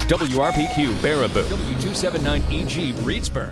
WRPQ Baraboo, W279EG Reedsburg.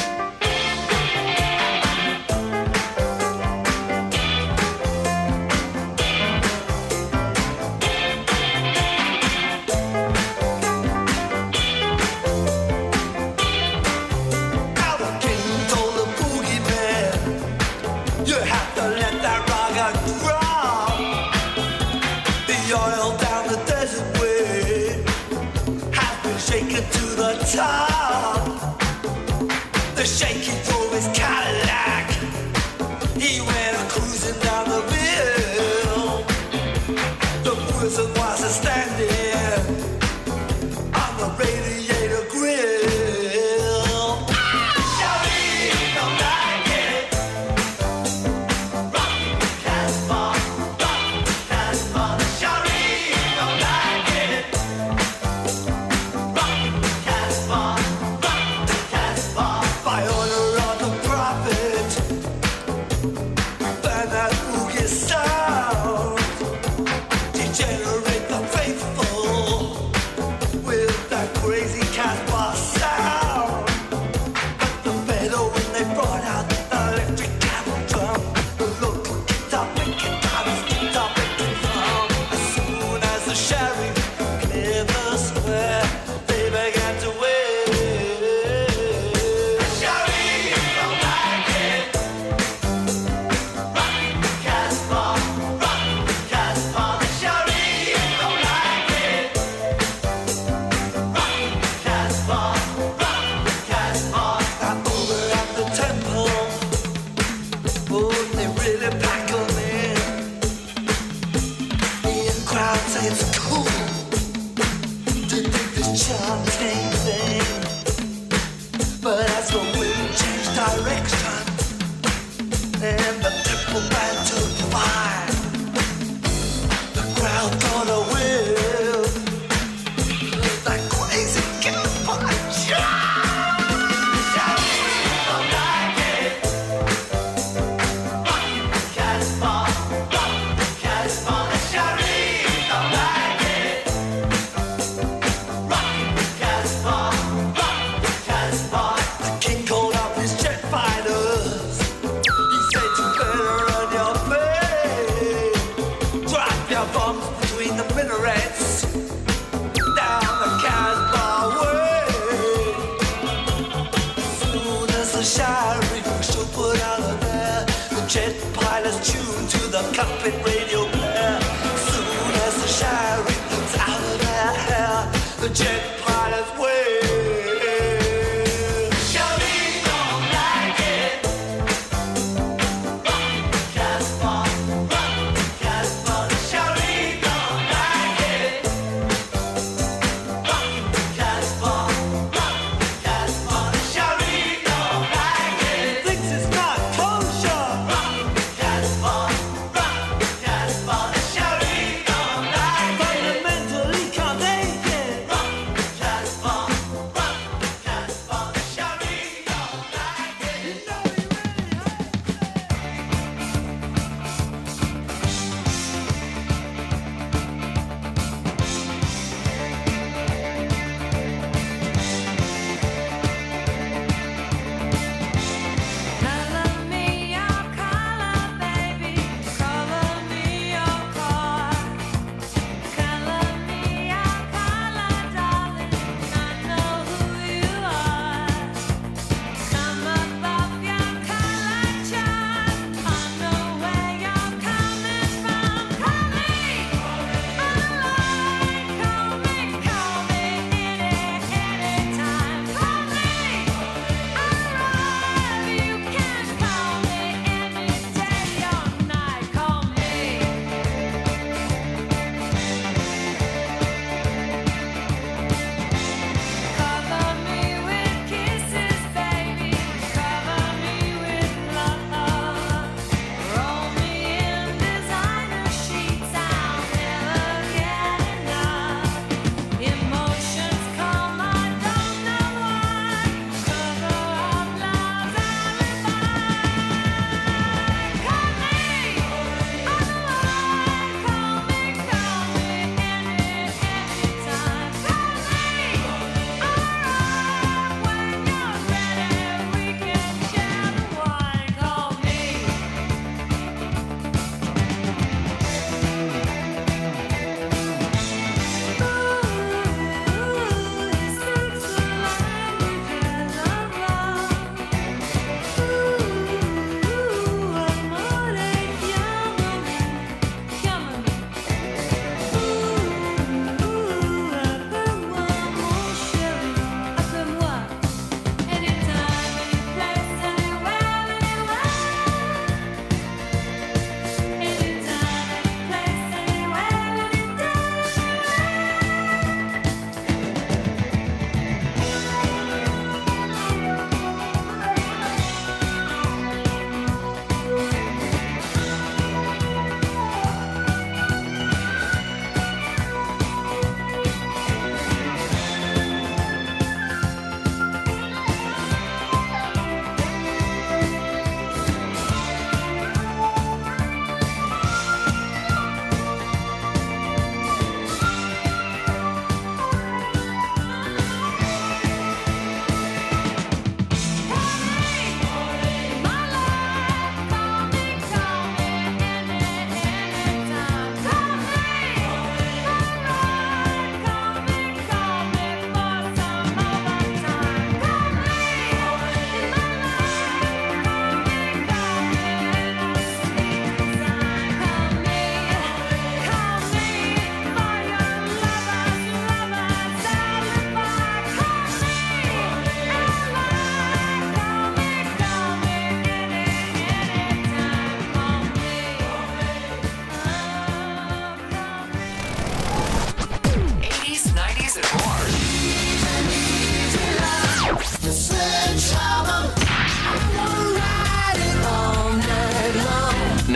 The shaky drove his Cadillac. He went cruising down the bill. The person was standing on the radiator grill. Shawty, don't like it. Rock the Casbah, rock the Casbah. Shawty, don't like it. Rock the Casbah. By order of the prophet, burn that boogie sound, degenerate the faithful with that crazy Casbah sound. But the better when they brought out the electric cattle drum, the local guitar making dollars, guitar making fun. As soon as the sheriff cleared the square, they began to wait. It's cool to do this chanting thing, but as the wind changed direction and the temple band took fire, the crowd got a whiff like crazy campfire. Jet pilots tuned to the cockpit radio player. Soon as the sheriff's out of their hair, the jet pilots wave. Shawty don't like it. Rock the Casbah, rock the Casbah. Shawty don't like it. Rock the Casbah, rock the Casbah. Shawty don't like it. Thinks it's not kosher.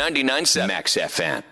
99.7 Max FM.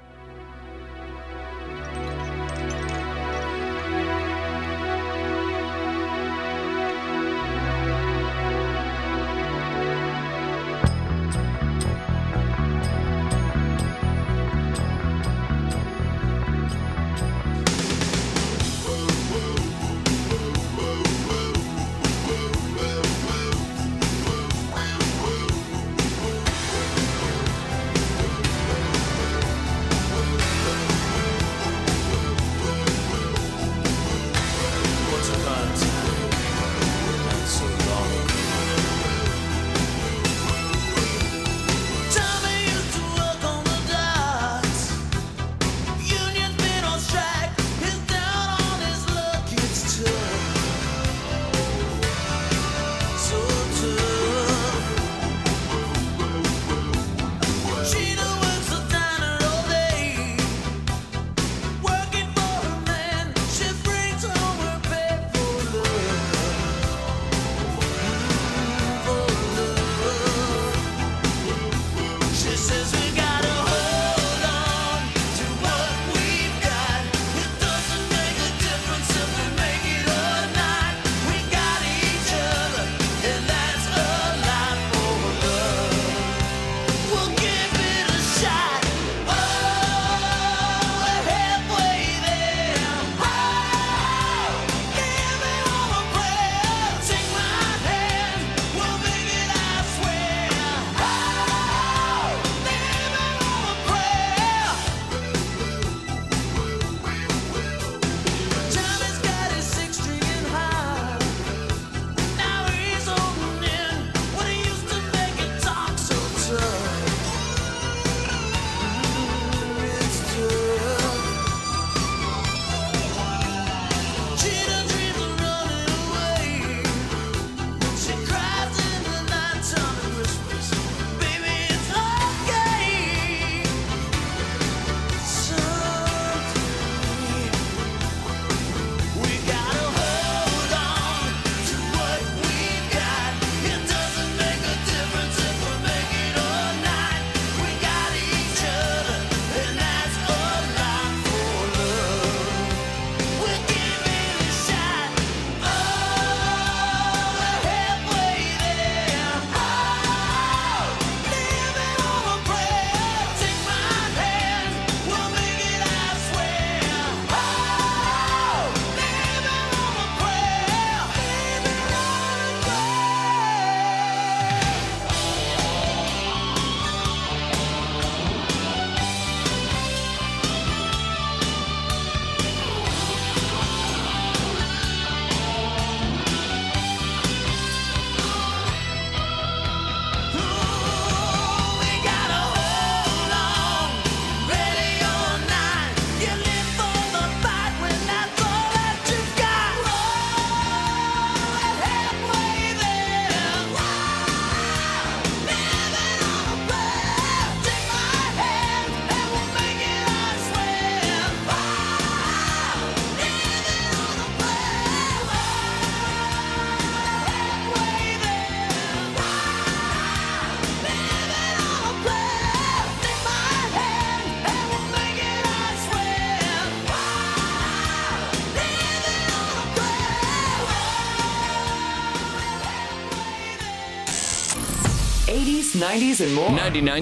'80s, '90s, and more.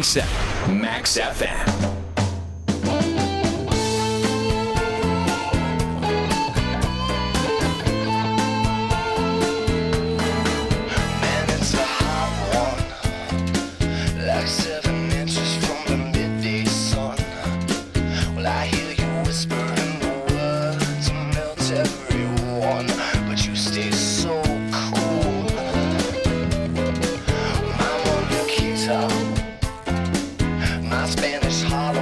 99.7 Max FM. My Spanish heart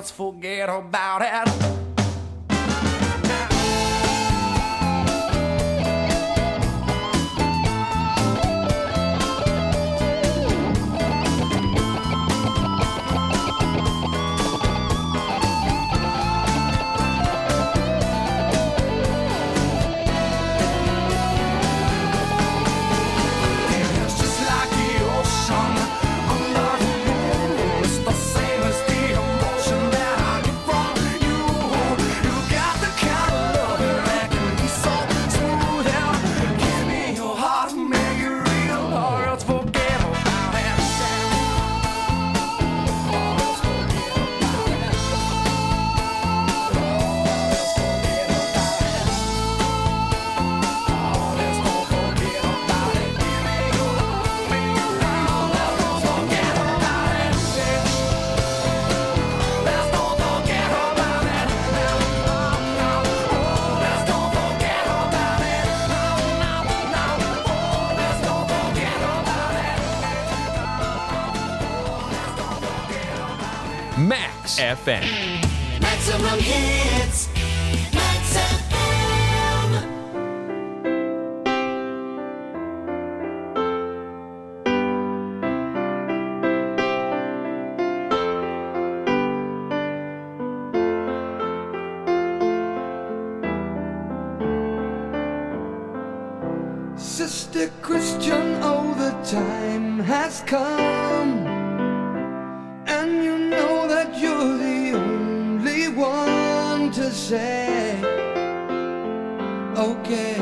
let's forget about it. Max FM. Maximum hits. Max FM. Sister Christian, oh, the time has come. And you know that you're the only one to say, okay.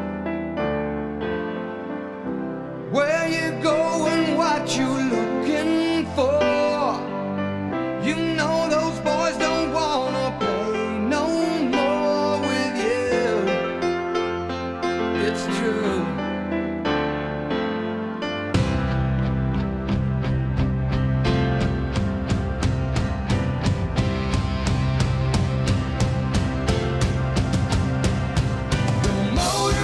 Where you going, what you looking for? You know those boys don't wanna play no more with you. It's true. Motor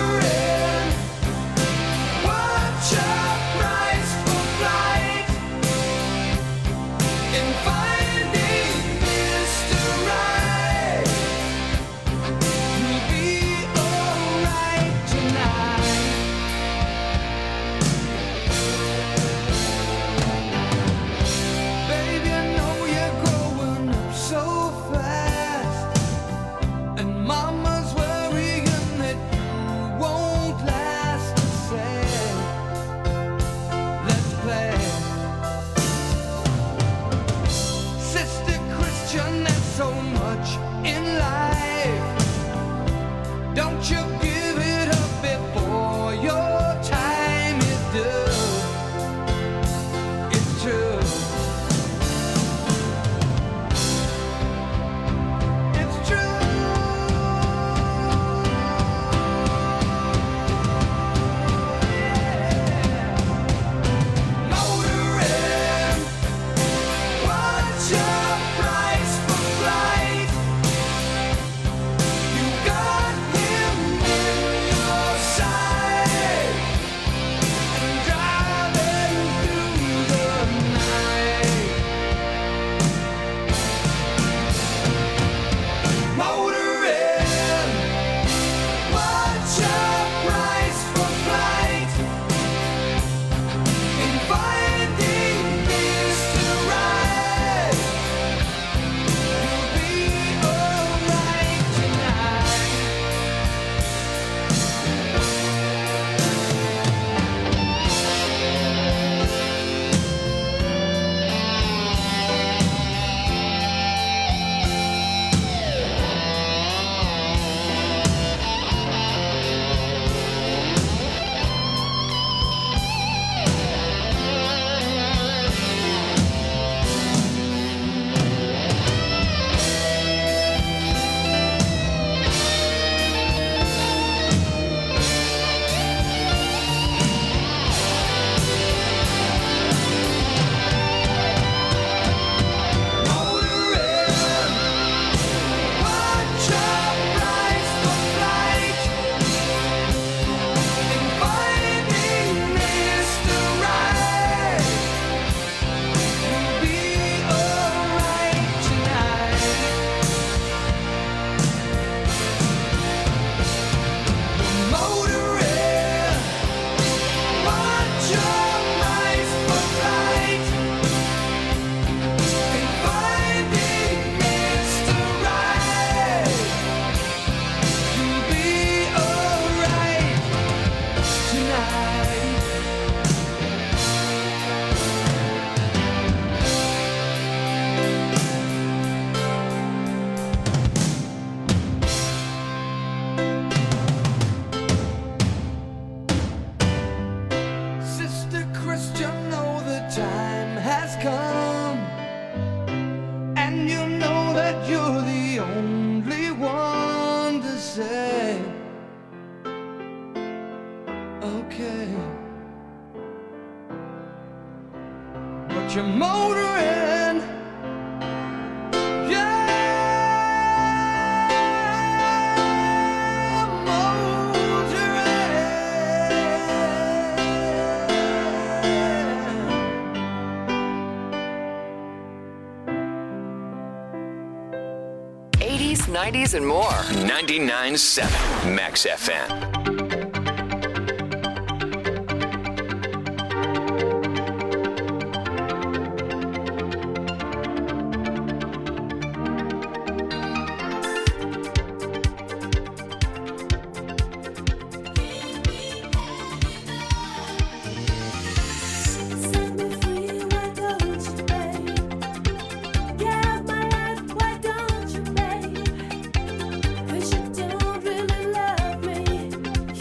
know that you're the only one to say, okay. But you're motoring, yeah, motoring. 80s, 90s, and more. 99.7 Max FM. Set me free, why don't you, babe? Get my life, why don't you, babe? 'Cause you don't really love me.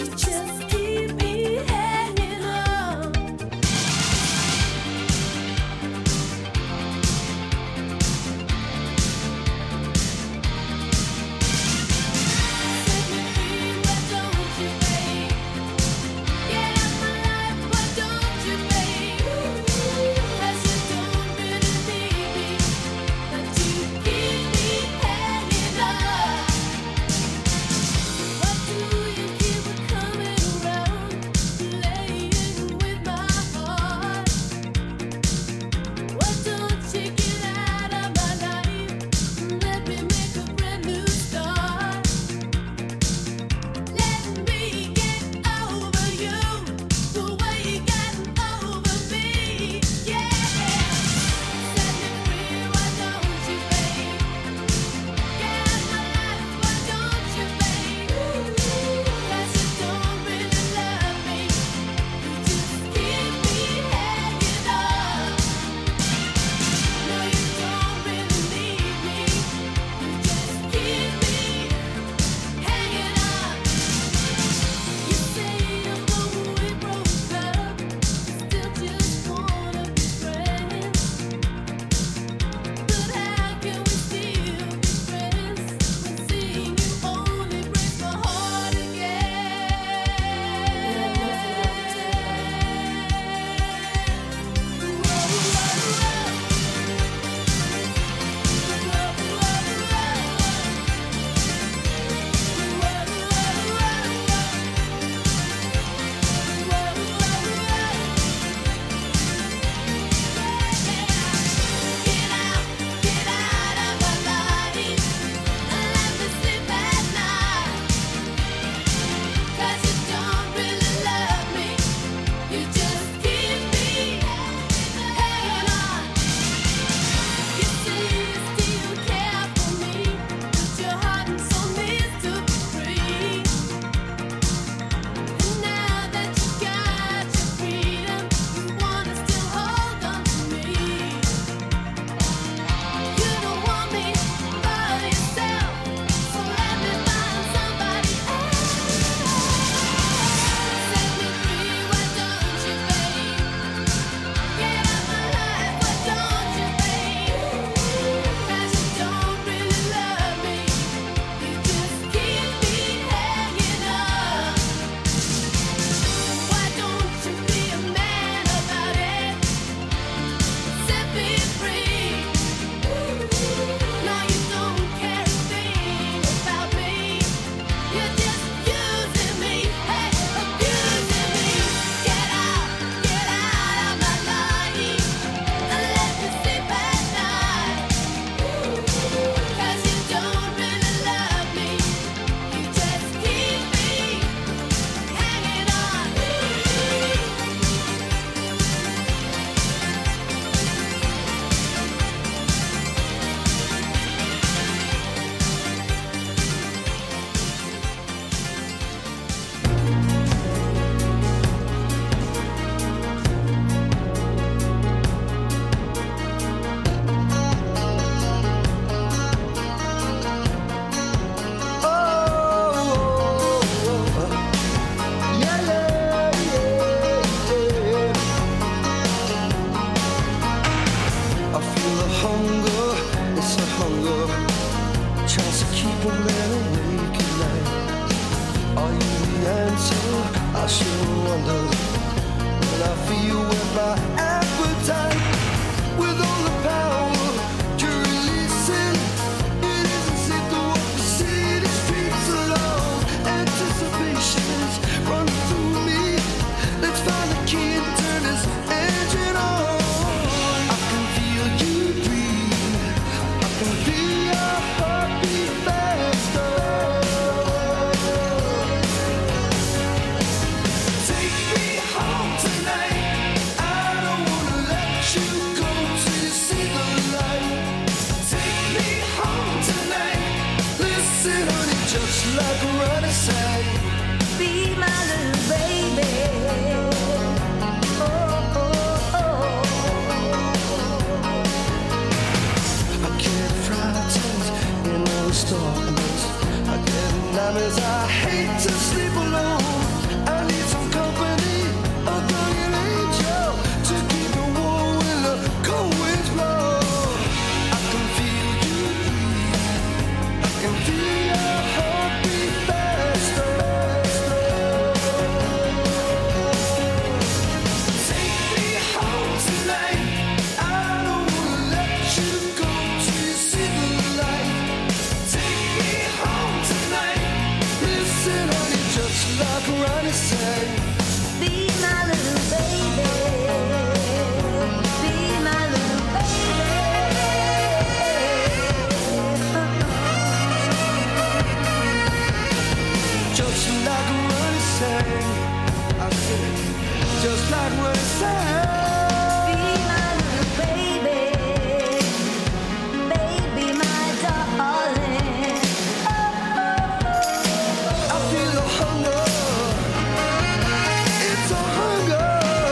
then awake at night. Are you the answer? I sure wonder. When I feel with my appetite, with all the power you're releasing, it isn't safe to walk the city streets alone. Anticipation is running through me. Let's find the key and turn this engine on. I can feel you breathe. I can feel your heartbeat faster. Take me home tonight. I don't wanna let you go till you see the light. Take me home tonight. Listen, honey, just like Ronnie sang. Be my little baby. Oh, oh, oh. I get frightened in all the darkness. I get nightmares. I hate to sleep alone. I need some company, a guardian angel to keep me warm when the cold winds blow. I can feel you breathe. I can feel your heartbeat faster. Take me home tonight. I don't wanna let you go till you see the light. Take me home tonight. Listen, honey, just like Ronnie sang. Be my little baby. Be my little Just like Ronnie sang. I said, just like Ronnie sang. Be my little baby. Baby, my darling. I feel the hunger. It's a hunger.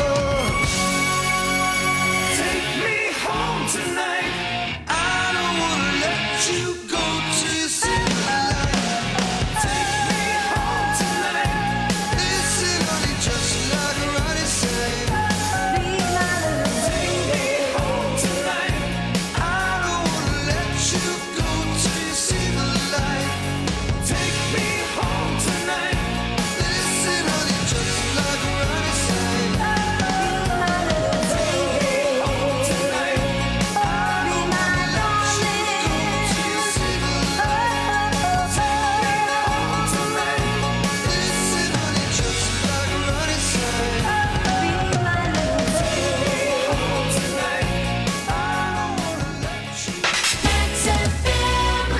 Take me home tonight. I don't wanna let you go till you see the light. Take me home tonight. Listen, honey, just like Ronnie sang. Be my little Take me home tonight. I don't wanna let you go till you see the light. Take me home tonight. Listen, honey, just like Ronnie sang. Home tonight. I don't wanna let you go till you see the light. Take me home tonight. Listen, honey, just like Ronnie sang. Home tonight. I don't wanna let you. Max FM.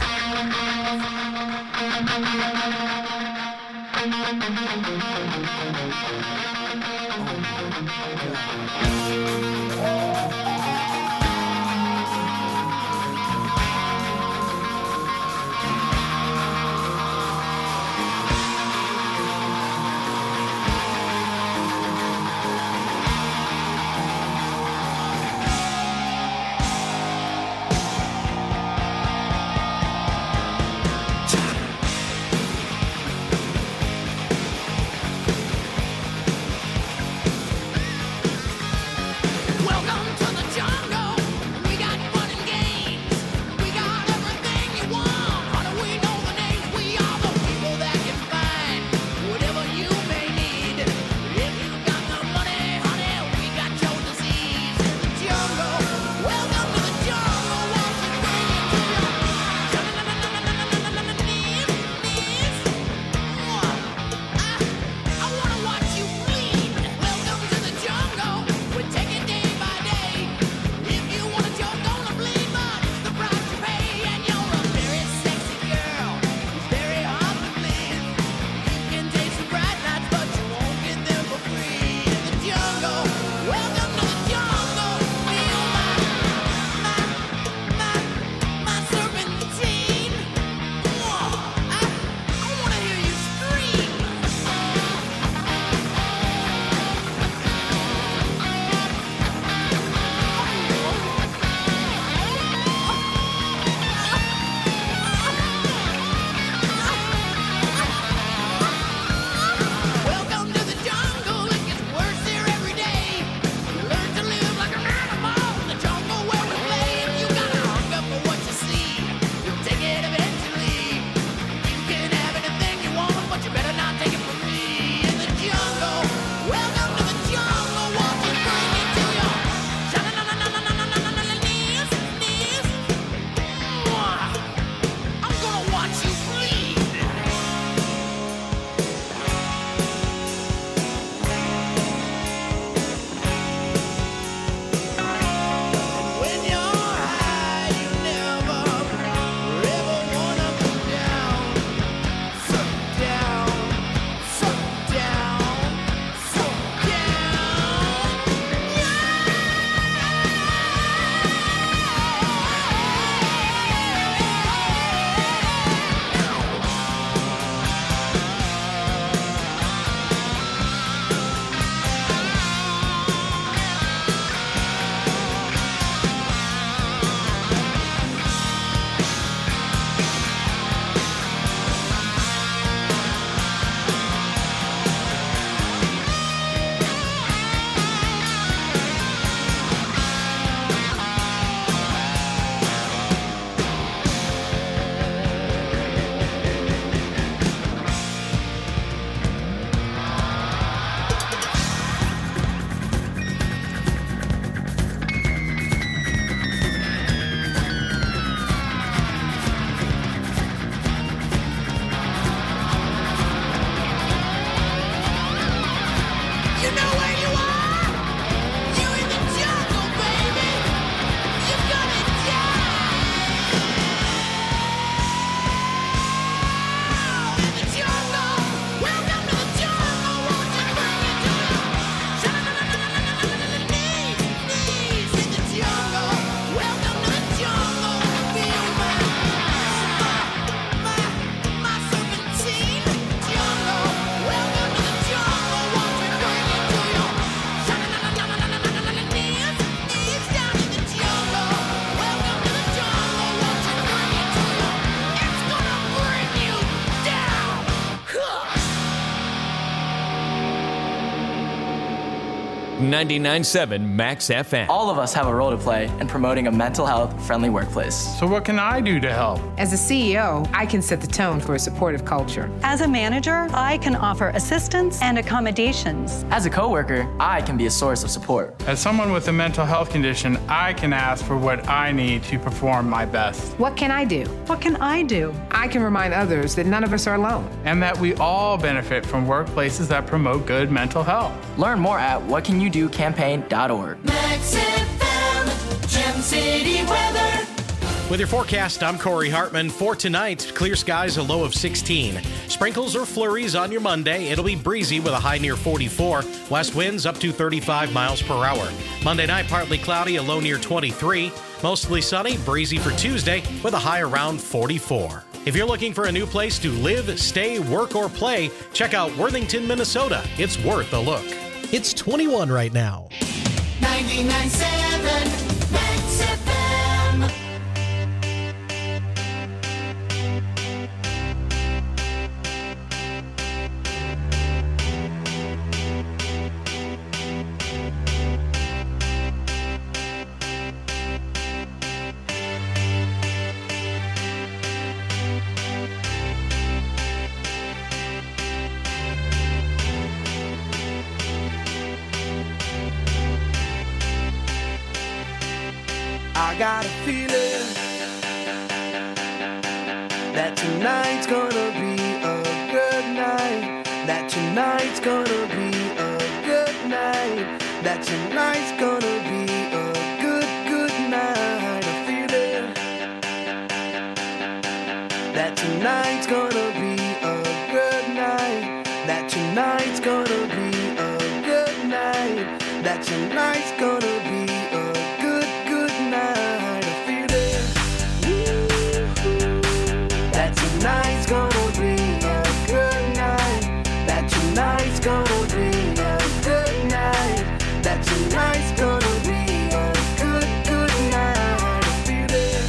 99.7 Max FM. All of us have a role to play in promoting a mental health friendly workplace. So what can I do to help? As a CEO, I can set the tone for a supportive culture. As a manager, I can offer assistance and accommodations. As a coworker, I can be a source of support. As someone with a mental health condition, I can ask for what I need to perform my best. What can I do? What can I do? I can remind others that none of us are alone. And that we all benefit from workplaces that promote good mental health. Learn more at whatcanyoudocampaign.org. Max FM, Gem City weather. With your forecast, I'm Corey Hartman. For tonight, clear skies, a low of 16. Sprinkles or flurries on your Monday. It'll be breezy with a high near 44. West winds up to 35 miles per hour. Monday night, partly cloudy, a low near 23. Mostly sunny, breezy for Tuesday with a high around 44. If you're looking for a new place to live, stay, work, or play, check out Worthington, Minnesota. It's worth a look. It's 21 right now. 99.7 Max FM. I got a feeling that tonight's gonna be a good night. That tonight's gonna be a good night. That tonight's gonna be a good night. A feeling that tonight's gonna be a good night. That tonight's gonna be a good night. That tonight's gonna be a good night. A feeling that tonight's gonna be a good night. That tonight's gonna be a good night. That tonight's gonna be a good night. A feeling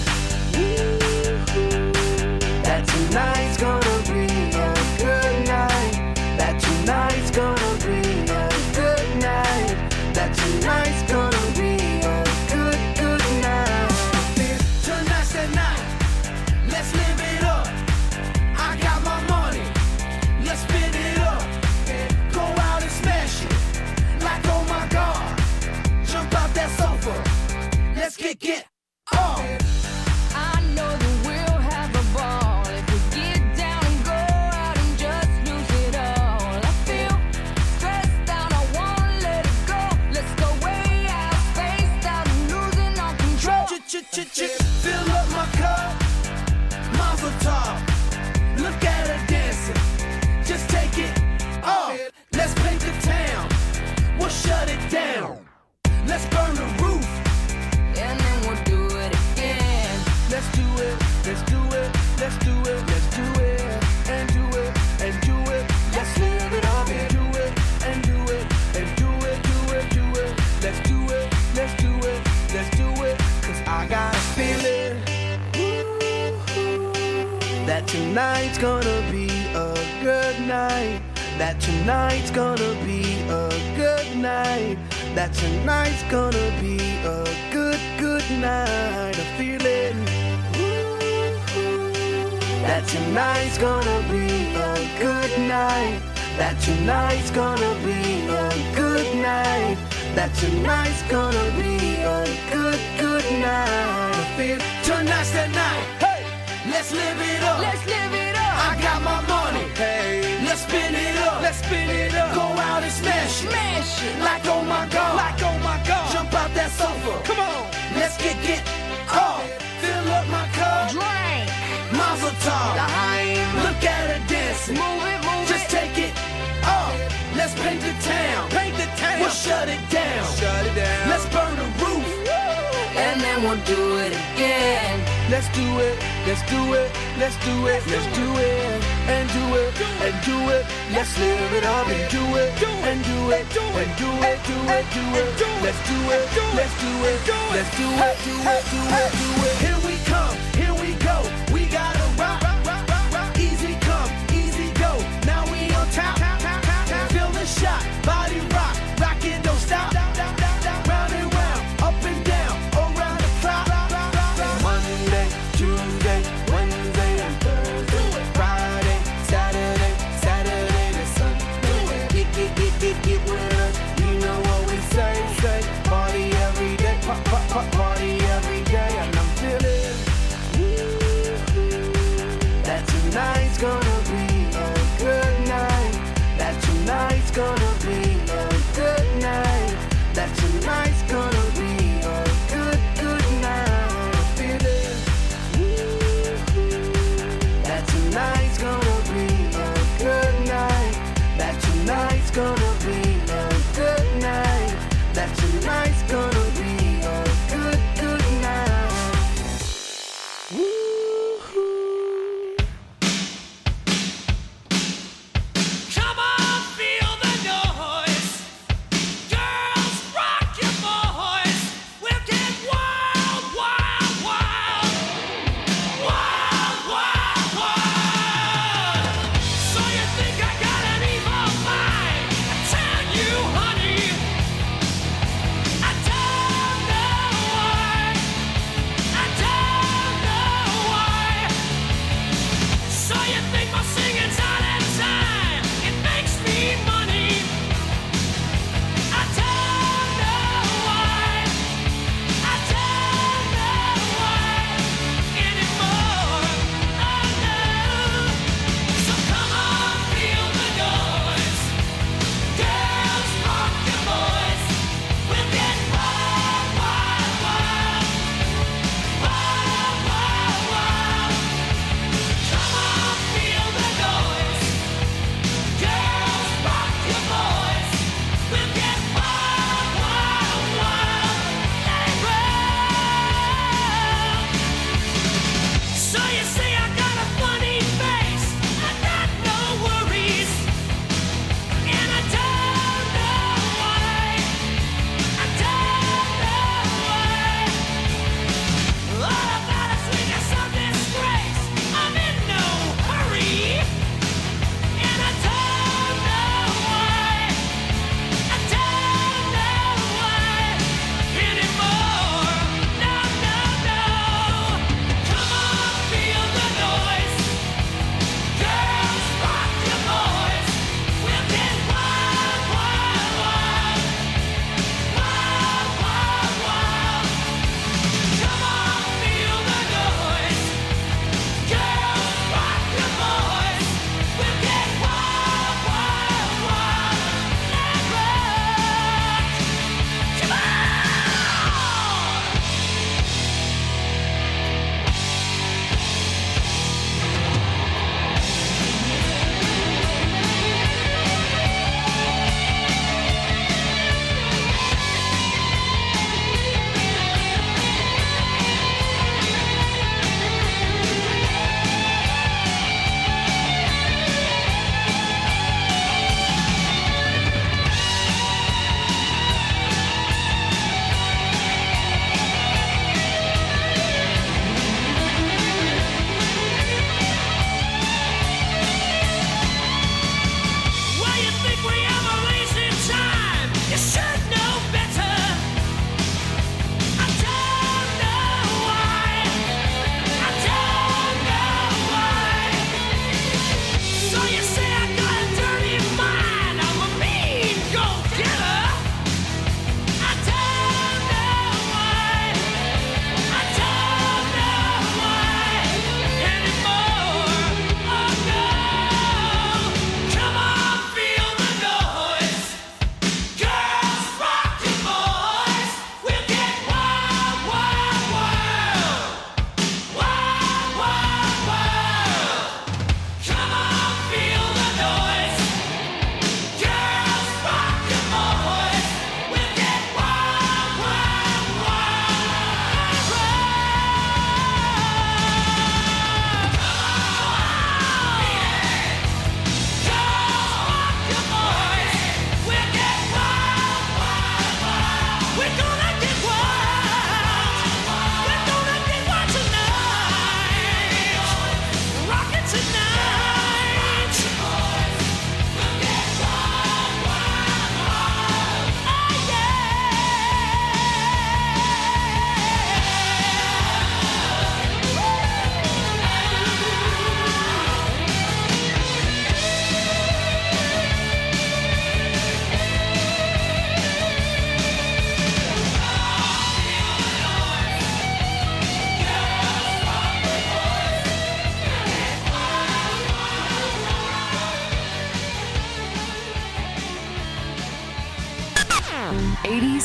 that tonight's gonna be a good night. That tonight's gonna be a good night. That tonight's gonna be a good night. Tonight's the night, let's live it up. I got my money, let's spin it up. Go out and smash it, like oh my god. Jump out that sofa, let's get on. I know that we'll have a ball if we get down and go out and just lose it all. I feel stressed out, I wanna let it go. Let's go way out, spaced out and losing all control. Fill up my cup, Mazel tov. Look at her dancing, just take it off. Let's paint the town, we'll shut it down. Let's burn the roof, And then we'll do it again. let's do it, let's do it, let's do it, let's do it, and do it, and do it. Let's live it up and do it, and do it, and do it, do it, do it. Let's do it, let's do it, let's do it. 'Cause I got a feeling that tonight's gonna be a good night. That tonight's gonna be a good night. That tonight's gonna be a good night. A feeling that tonight's gonna be a good night. That tonight's gonna be a good night. That tonight's gonna be a good night. A feeling tonight's the night. Hey, let's live it up. Let's live it up. I got my money. Hey, let's spin it up. Let's spin it up. Go out and smash it. Smash it. Like oh my god. Like oh my god. Jump out that sofa. Come on. Let's get off. Fill up my cup. Drink. Mazel tov. Look at her dancing. Move it, move Just it. take it off. Let's paint the town. Paint the town. We'll shut it down. Shut it down. Let's burn the roof. And then we'll do it again. Let's do it, let's do it, let's do it, let's do it, and do it, and do it. Let's live it up and do it, and do it, and do it, do it, do it. Let's do it, let's do it, let's do it, do it, do it, do it. Here we come, here we go. We gotta rock, easy come, easy go. Now we on top, feel the shot, body rock, rock it, don't stop.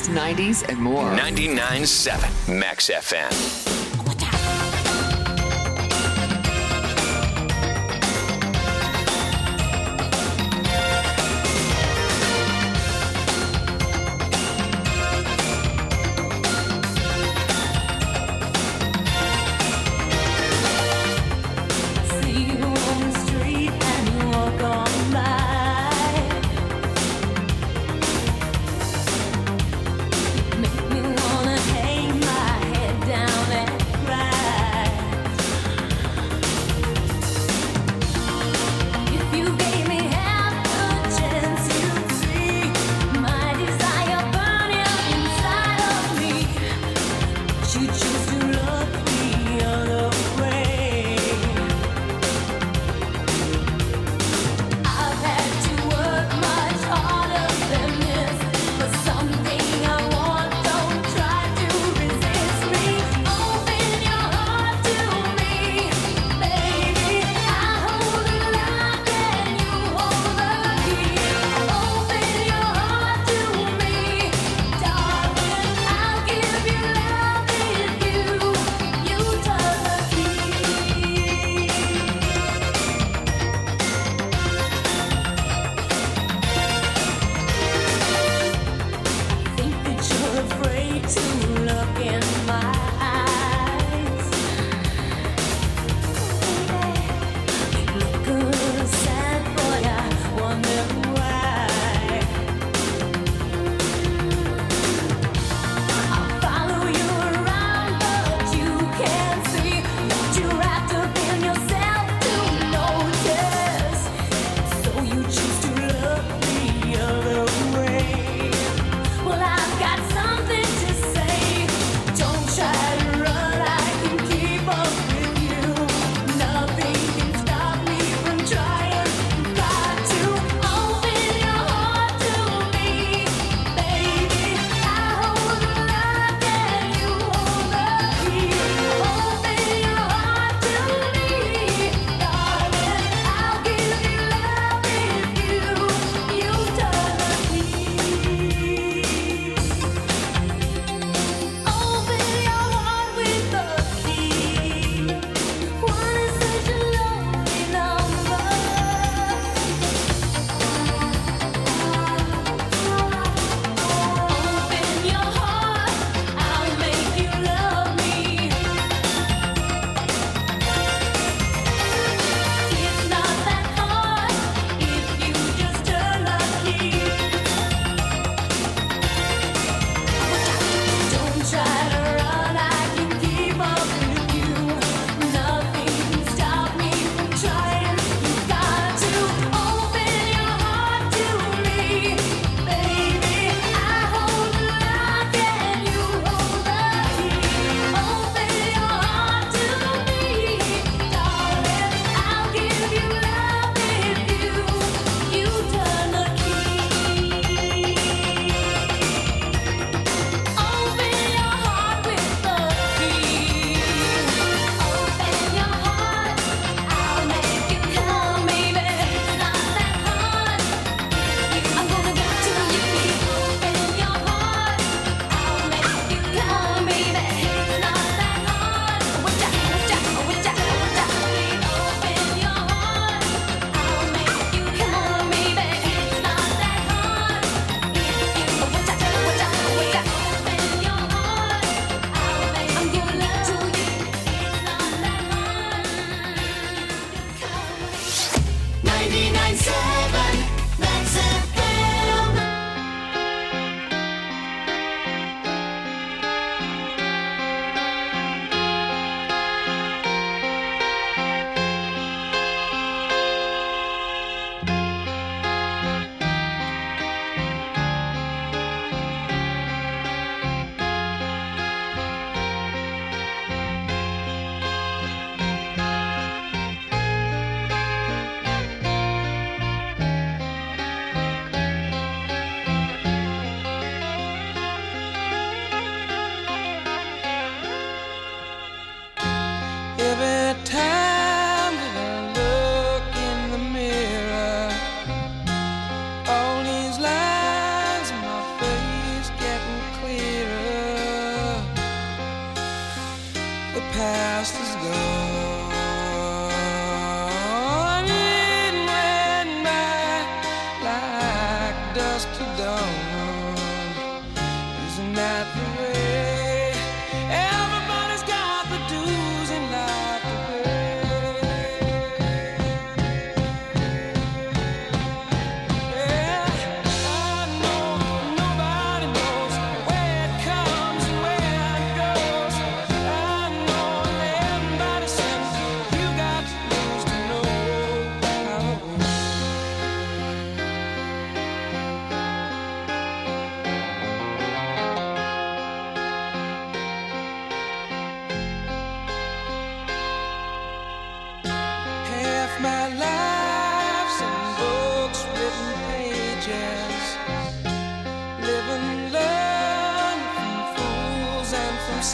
80s, 90s, and more. 99.7 Max FM.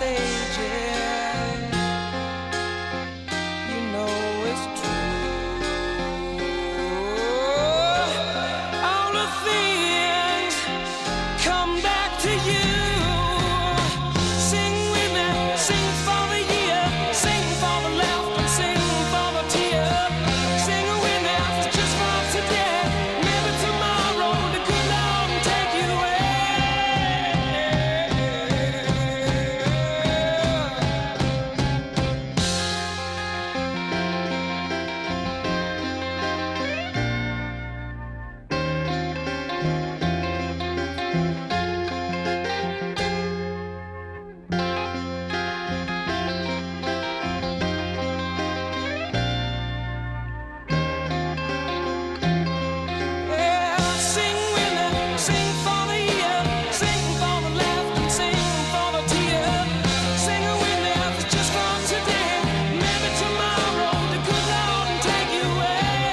sage, yeah. You know it's true. All the things come back to you. Sing with me, sing for the year, sing for the laugh and sing for the tear. Sing with me, just for today. Maybe tomorrow the good Lord will take you away. Yeah, sing with me, sing for the year, sing for the laugh and sing for the tear. Sing with me, just for today. Maybe tomorrow the good Lord will take you away.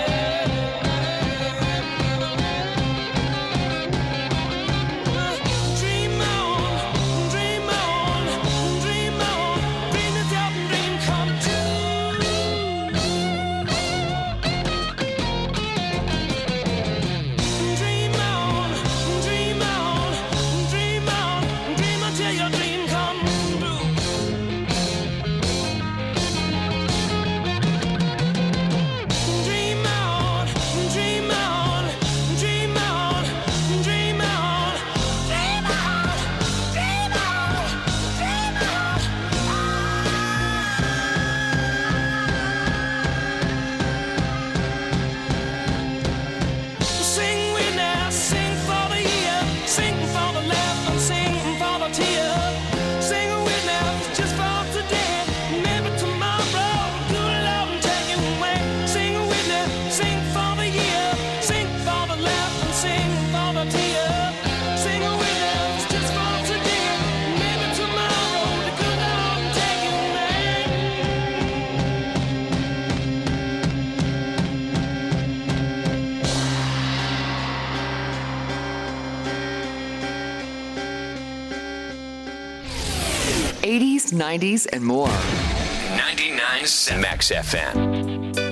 Dream on, dream on, dream on, dream it out and dream come true. Dream on, dream on, dream on, dream until your dream come true. Dream on, dream on, dream on, dream on, dream on, dream on, dream on. Sing with me, sing for the year, sing for the laugh and sing for the tear. Sing with me, just for today. Maybe tomorrow, good Lord will take you away. Sing with me, sing for the year, sing for the laugh and sing for the tear. Sing with me, just for today. Maybe tomorrow, the good Lord will take you away. '80s, '90s, and more. 99.7 Max FM.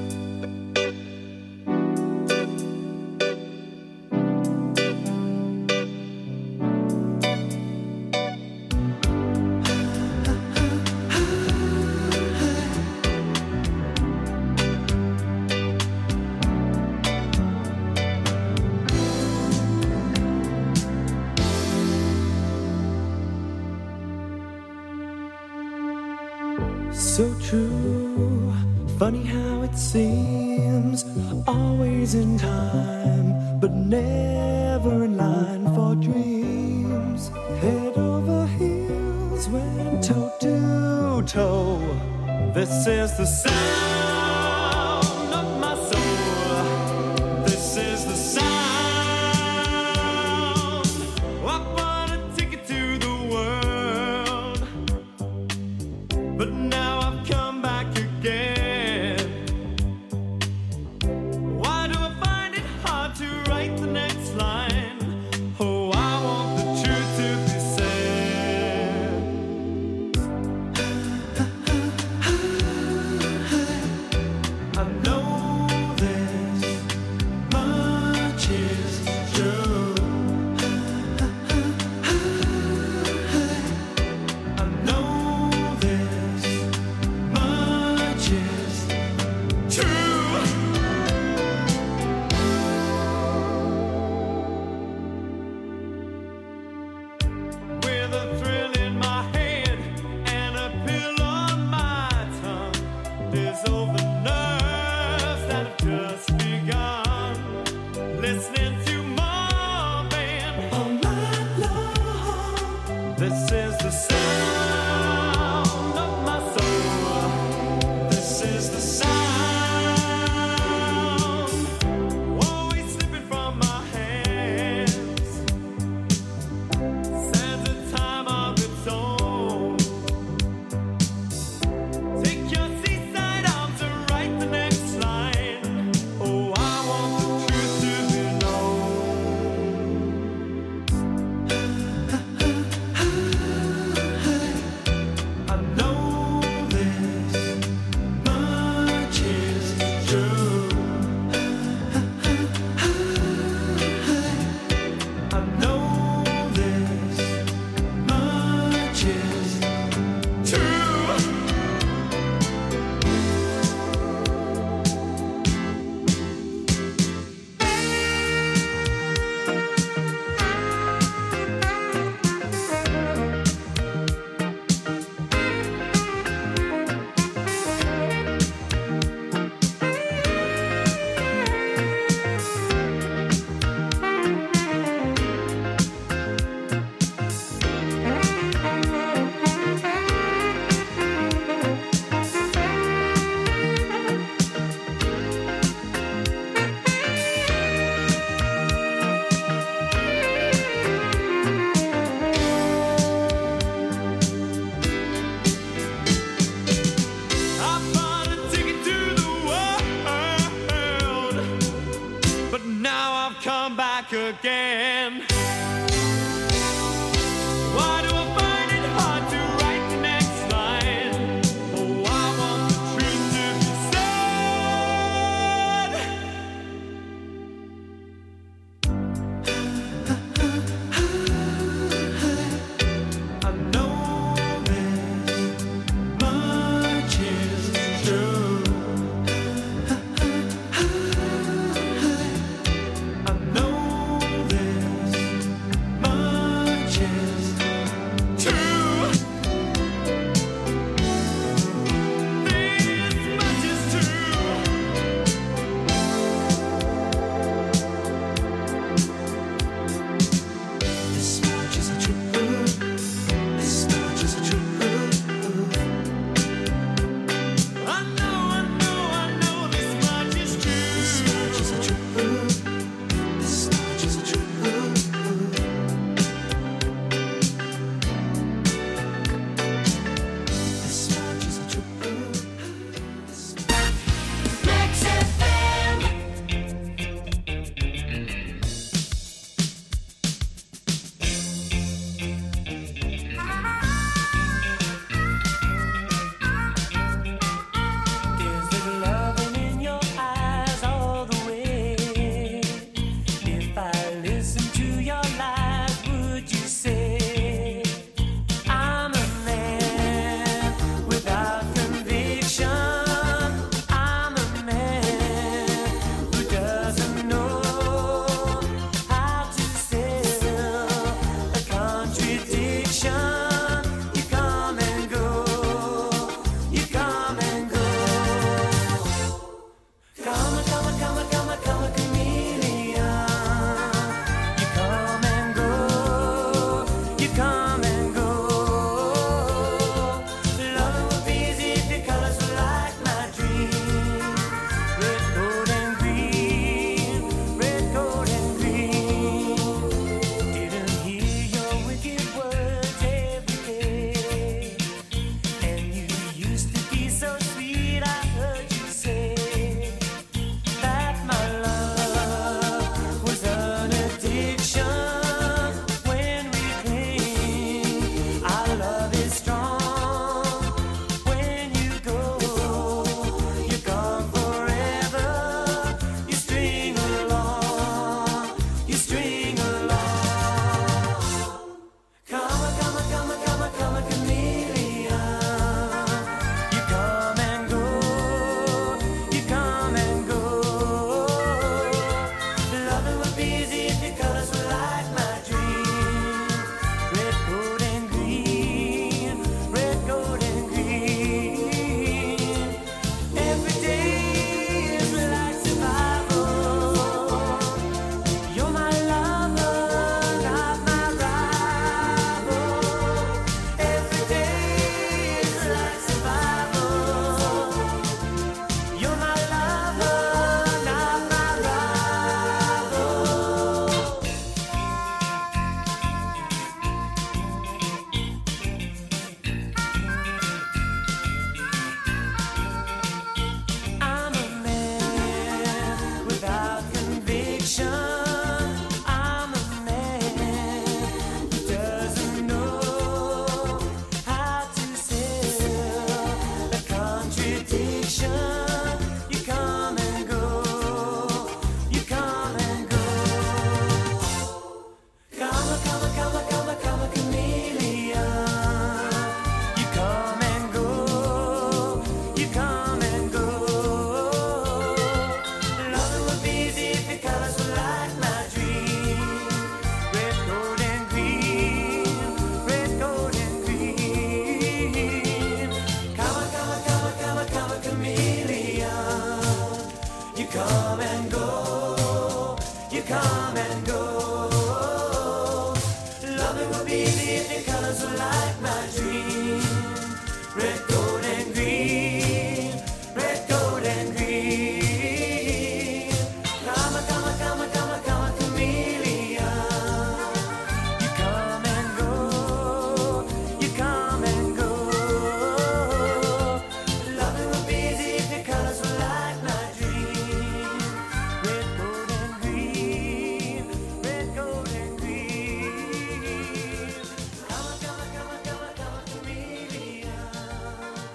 So true, funny how it seems, always in time, but never in line for dreams. Head over heels, went toe to toe. This is the sound of my soul. This is the sound. I bought a ticket to the world, but now I've come back again. Why do I find it hard to write the next line? Oh, I want the truth to be said. I know this much is true. I know this much is true. With a thrill in my head and a pill on my tongue, there's over nerves that have just begun. Listening to Marvin all night long. This is the sound of my soul. This is the sound. again. Why do I find it hard to write the next line? Oh, I want the truth to be said. I know this much is true. I know this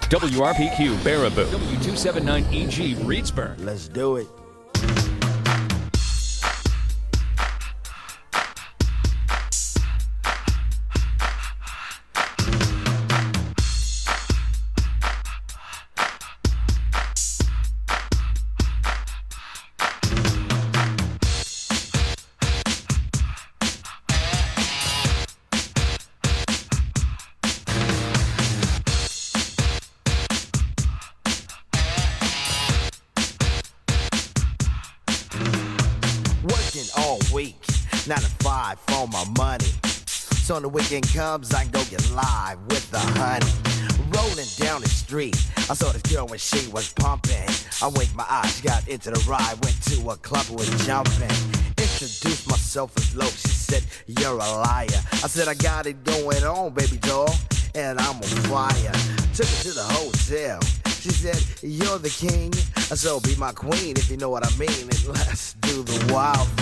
WRPQ Baraboo, W279EG Reedsburg. Let's do it. All week, 9 to 5 for my money. So when the weekend comes, I can go get live with the honey. Rolling down the street, I saw this girl when she was pumping. I winked my eyes, got into the ride, went to a club and was jumping. Introduced myself as Loke, she said, you're a liar. I said, I got it going on, baby doll, and I'm on fire. Took her to the hotel. She said, you're the king, so be my queen if you know what I mean. And let's do the wild